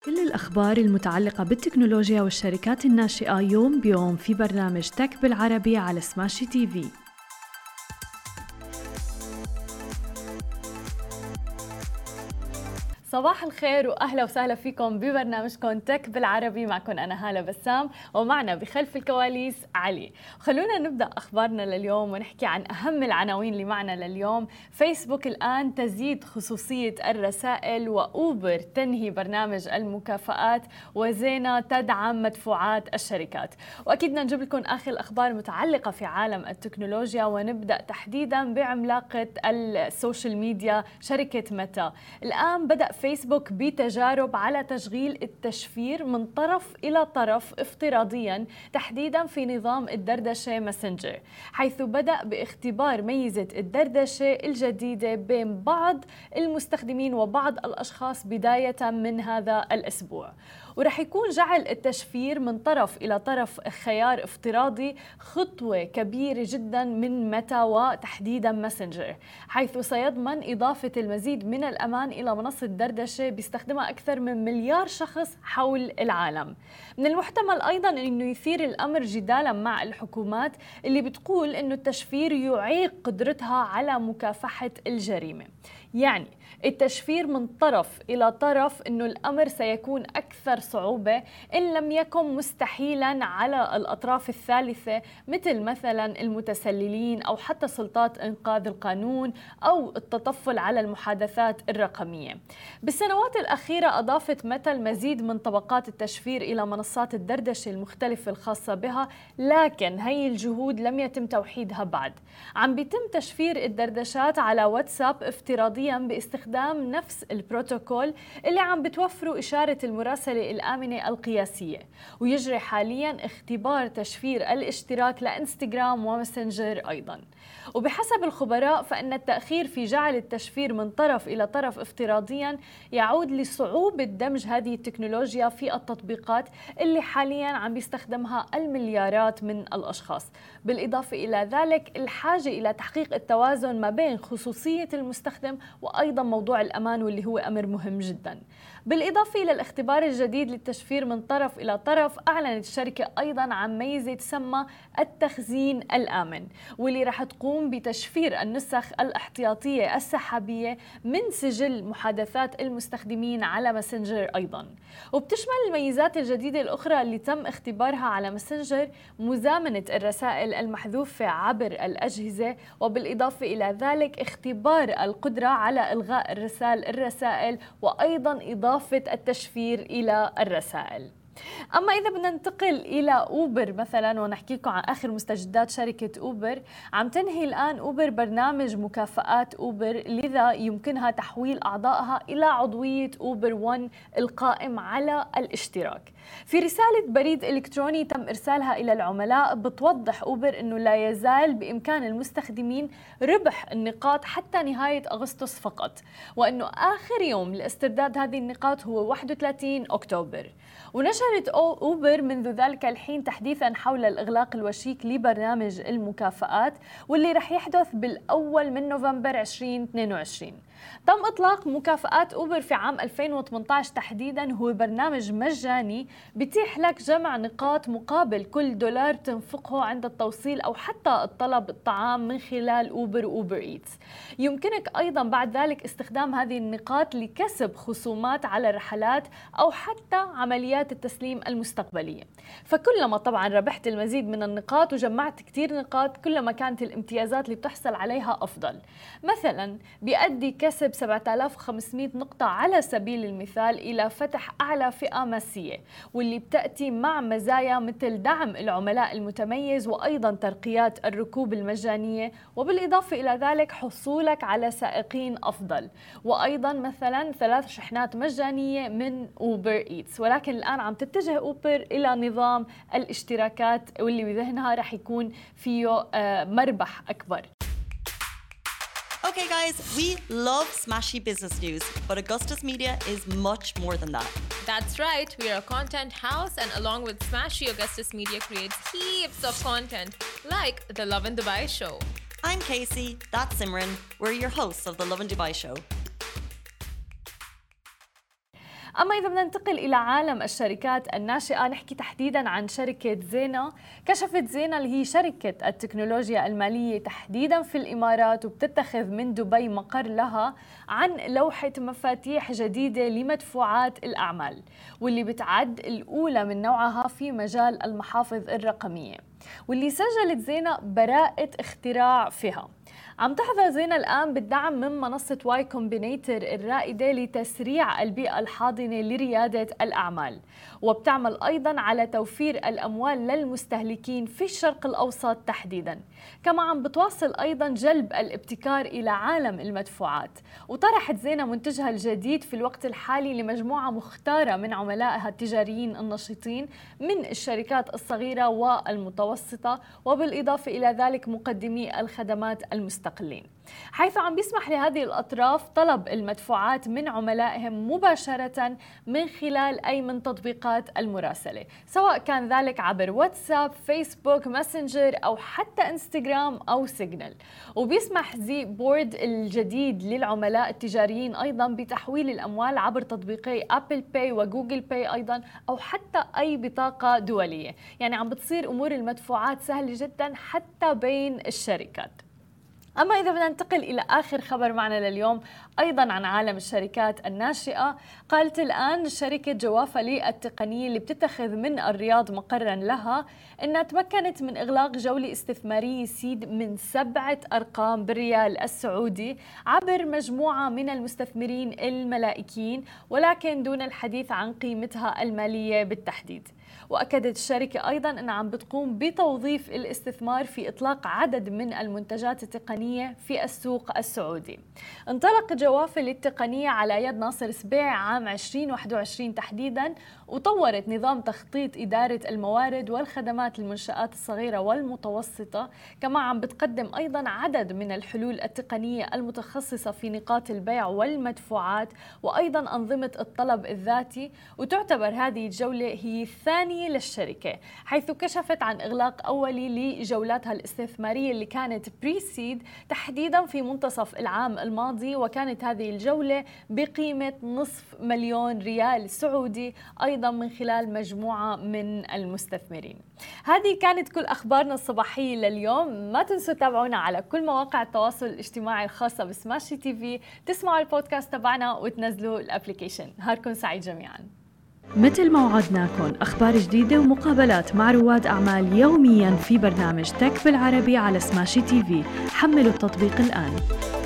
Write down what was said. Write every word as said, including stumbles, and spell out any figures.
كل الأخبار المتعلقة بالتكنولوجيا والشركات الناشئة يوم بيوم في برنامج تك بالعربي على سماشي تي في. صباح الخير وأهلا وسهلا فيكم ببرنامجكم تك بالعربي. معكم أنا هالة بسام ومعنا بخلف الكواليس علي. خلونا نبدأ أخبارنا لليوم ونحكي عن أهم العناوين اللي معنا لليوم. فيسبوك الآن تزيد خصوصية الرسائل، وأوبر تنهي برنامج المكافآت، وزينة تدعم مدفوعات الشركات. وأكيد بدنا نجيب لكم آخر الأخبار المتعلقة في عالم التكنولوجيا، ونبدأ تحديدا بعملاقة السوشيال ميديا شركة ميتا. الآن بدأ فيسبوك بتجارب على تشغيل التشفير من طرف إلى طرف افتراضياً، تحديداً في نظام الدردشة ماسنجر، حيث بدأ باختبار ميزة الدردشة الجديدة بين بعض المستخدمين وبعض الأشخاص بداية من هذا الأسبوع. ورح يكون جعل التشفير من طرف إلى طرف خيار افتراضي خطوة كبيرة جدا من ميتا وتحديدا ماسنجر، حيث سيضمن إضافة المزيد من الأمان إلى منصة دردشة بيستخدمها أكثر من مليار شخص حول العالم. من المحتمل أيضا أنه يثير الأمر جدالا مع الحكومات اللي بتقول أنه التشفير يعيق قدرتها على مكافحة الجريمة. يعني التشفير من طرف إلى طرف أنه الأمر سيكون أكثر صعوبة إن لم يكن مستحيلا على الأطراف الثالثة، مثل مثلا المتسللين أو حتى سلطات إنقاذ القانون أو التطفل على المحادثات الرقمية. بالسنوات الأخيرة أضافت ميتا المزيد من طبقات التشفير إلى منصات الدردشة المختلفة الخاصة بها، لكن هي الجهود لم يتم توحيدها بعد. عم بيتم تشفير الدردشات على واتساب افتراضيا باستخدام نفس البروتوكول اللي عم بتوفره إشارة المراسلة الآمنة القياسية، ويجري حاليا اختبار تشفير الاشتراك لإنستغرام وماسنجر أيضا. وبحسب الخبراء فإن التأخير في جعل التشفير من طرف إلى طرف افتراضيا يعود لصعوبة دمج هذه التكنولوجيا في التطبيقات اللي حاليا عم بيستخدمها المليارات من الأشخاص. بالإضافة إلى ذلك الحاجة إلى تحقيق التوازن ما بين خصوصية المستخدم وأيضا موضوع الأمان، واللي هو أمر مهم جدا. بالإضافة إلى الاختبار الجديد للتشفير من طرف إلى طرف، أعلنت الشركة أيضا عن ميزة تسمى التخزين الآمن، واللي رح تقوم بتشفير النسخ الاحتياطية السحابية من سجل محادثات المستخدمين على ماسنجر أيضا. وبتشمل الميزات الجديدة الأخرى اللي تم اختبارها على ماسنجر مزامنة الرسائل المحذوفة عبر الأجهزة، وبالإضافة إلى ذلك اختبار القدرة على إلغاء الرسائل الرسائل وأيضا إضافة التشفير إلى الرسائل. أما إذا بدنا ننتقل إلى أوبر مثلا ونحكي لكم عن آخر مستجدات شركة أوبر، عم تنهي الآن أوبر برنامج مكافآت أوبر، لذا يمكنها تحويل أعضائها إلى عضوية أوبر ون القائم على الاشتراك. في رسالة بريد إلكتروني تم إرسالها إلى العملاء بتوضح أوبر أنه لا يزال بإمكان المستخدمين ربح النقاط حتى نهاية أغسطس فقط، وأنه آخر يوم لاسترداد هذه النقاط هو واحد وثلاثين أكتوبر. ونشرت أوبر منذ ذلك الحين تحديثا حول الإغلاق الوشيك لبرنامج المكافآت، واللي رح يحدث بالأول من نوفمبر ألفين واثنين وعشرين. تم إطلاق مكافآت أوبر في عام ألفين وثمانية عشر تحديداً، هو برنامج مجاني بيتيح لك جمع نقاط مقابل كل دولار تنفقه عند التوصيل أو حتى الطلب الطعام من خلال أوبر وأوبر إيتس. يمكنك أيضاً بعد ذلك استخدام هذه النقاط لكسب خصومات على الرحلات أو حتى عمليات التسليم المستقبلية. فكلما طبعاً ربحت المزيد من النقاط وجمعت كتير نقاط، كلما كانت الامتيازات اللي بتحصل عليها أفضل. مثلاً بيؤدي كسب سبعة آلاف وخمسمئة نقطة على سبيل المثال إلى فتح أعلى فئة ماسية، واللي بتأتي مع مزايا مثل دعم العملاء المتميز وأيضا ترقيات الركوب المجانية، وبالإضافة إلى ذلك حصولك على سائقين أفضل، وأيضا مثلا ثلاث شحنات مجانية من أوبر إيتس. ولكن الآن عم تتجه أوبر إلى نظام الاشتراكات، واللي بذهنها رح يكون فيه مربح أكبر. Okay guys, we love smashy business news, but Augustus Media is much more than that. That's right, we are a content house, and along with Smashy, Augustus Media creates heaps of content, like the Love in Dubai show. I'm Casey, that's Simran, we're your hosts of the Love in Dubai show. أما إذا بدنا ننتقل إلى عالم الشركات الناشئة، نحكي تحديداً عن شركة زينة. كشفت زينة اللي هي شركة التكنولوجيا المالية تحديداً في الإمارات، وبتتخذ من دبي مقر لها، عن لوحة مفاتيح جديدة لمدفوعات الأعمال، واللي بتعد الأولى من نوعها في مجال المحافظ الرقمية، واللي سجلت زينة براءة اختراع فيها. عم تحظى زينة الآن بالدعم من منصة واي كومبينيتر الرائدة لتسريع البيئة الحاضنة لريادة الأعمال، وبتعمل أيضاً على توفير الأموال للمستهلكين في الشرق الأوسط تحديداً. كما عم بتواصل أيضاً جلب الابتكار إلى عالم المدفوعات، وطرحت زينة منتجها الجديد في الوقت الحالي لمجموعة مختارة من عملائها التجاريين النشيطين من الشركات الصغيرة والمتوسطة، وبالإضافة إلى ذلك مقدمي الخدمات المستقلين، حيث عم بيسمح لهذه الأطراف طلب المدفوعات من عملائهم مباشرة من خلال أي من تطبيقات المراسلة، سواء كان ذلك عبر واتساب، فيسبوك، ماسنجر، أو حتى انستغرام أو سيجنال. وبيسمح زي بورد الجديد للعملاء التجاريين أيضا بتحويل الأموال عبر تطبيقي أبل باي وجوجل باي أيضا، أو حتى أي بطاقة دولية. يعني عم بتصير أمور المدفوعات سهلة جدا حتى بين الشركات. أما إذا بدنا ننتقل إلى آخر خبر معنا لليوم أيضاً عن عالم الشركات الناشئة، قالت الآن شركة جوافة التقنية اللي بتتخذ من الرياض مقراً لها إنها تمكنت من إغلاق جولة استثمارية سيد من سبعة أرقام بالريال السعودي عبر مجموعة من المستثمرين الملائكيين، ولكن دون الحديث عن قيمتها المالية بالتحديد. وأكدت الشركة أيضاً أنها عم بتقوم بتوظيف الاستثمار في إطلاق عدد من المنتجات التقنية في السوق السعودي. انطلق جوافة للتقنية على يد ناصر سبيع عام ألفين وواحد وعشرين تحديداً، وطورت نظام تخطيط إدارة الموارد والخدمات للمنشآت الصغيرة والمتوسطة. كما عم بتقدم أيضاً عدد من الحلول التقنية المتخصصة في نقاط البيع والمدفوعات، وأيضاً أنظمة الطلب الذاتي. وتعتبر هذه الجولة هي الثانية للشركة، حيث كشفت عن إغلاق أولي لجولاتها الاستثمارية اللي كانت بريسيد تحديداً في منتصف العام الماضي، وكانت هذه الجولة بقيمة نصف مليون ريال سعودي أيضاً من خلال مجموعة من المستثمرين. هذه كانت كل أخبارنا الصباحية لليوم. ما تنسوا تتابعونا على كل مواقع التواصل الاجتماعي الخاصة بسماشي تي في، تسمعوا البودكاست تبعنا وتنزلوا الابليكيشن. نهاركم سعيد جميعاً. مثل ما وعدناكم أخبار جديدة ومقابلات مع رواد أعمال يومياً في برنامج تك بالعربي على سماشي تي في. حملوا التطبيق الآن.